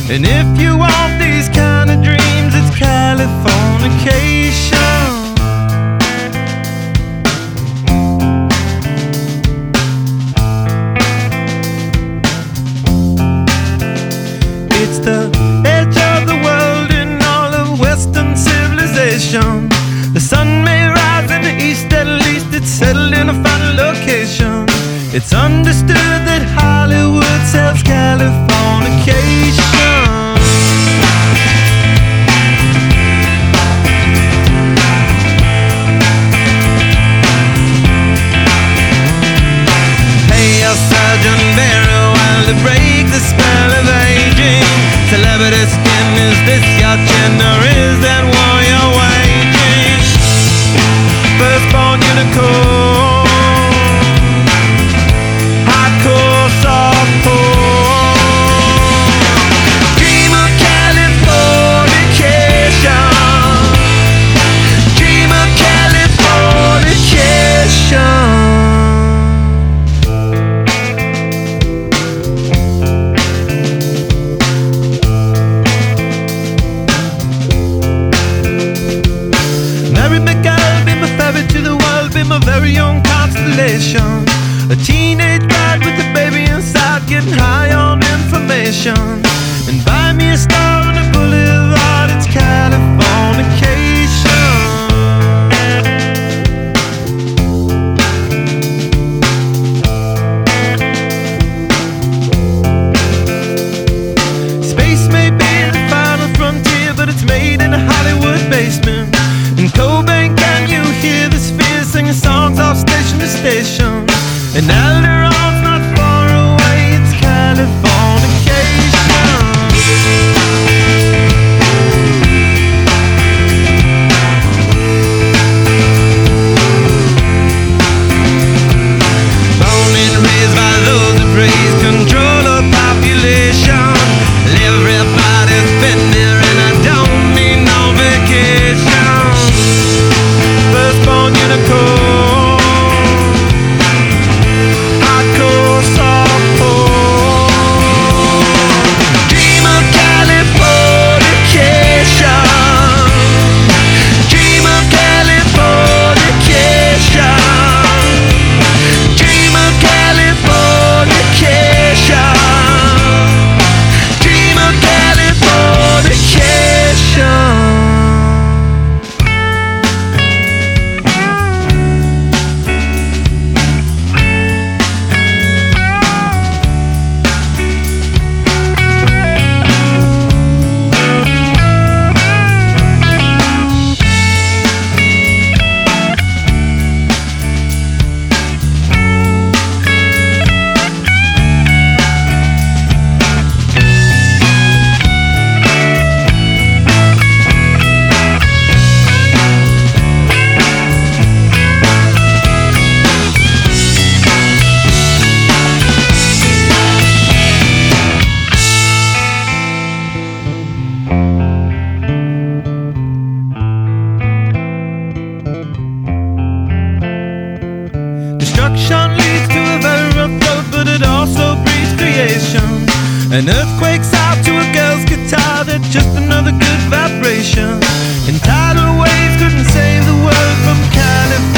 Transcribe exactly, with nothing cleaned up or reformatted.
And if you want these kind of dreams, it's Californication. It's the edge of the world in all of Western civilization. The sun may rise in the east, at least it's settled in a final location. It's understood that Hollywood sells Californication. Hey, your surgeon very well to break the spell of aging. Celebrity skin, is this your chin or is that war you're waging? Firstborn unicorn, hardcore softcore. Dream of Californication. Dream of Californication. Mary McGill, be my ferry to the world, be my very own constellation. A teenage bride with a baby inside, getting high on information. And buy me a star on a boulevard, it's Californication. Space may be the final frontier, but it's made in a Hollywood basement. In Cobain, can you hear the spheres singing songs off station to station? And Alderon's not far away, it's Californication. Born and raised by those that praise control of population. Everybody's been there and I don't need no vacation. Firstborn unicorn, hardcore softcore. Dream of Californication. Dream of Californication. Dream of Californication. Dream of Californication. Destruction leads to a very rough road, but it also breeds creation. An earthquake's out to a girl's guitar, that's just another good vibration. And tidal waves couldn't save the world from California.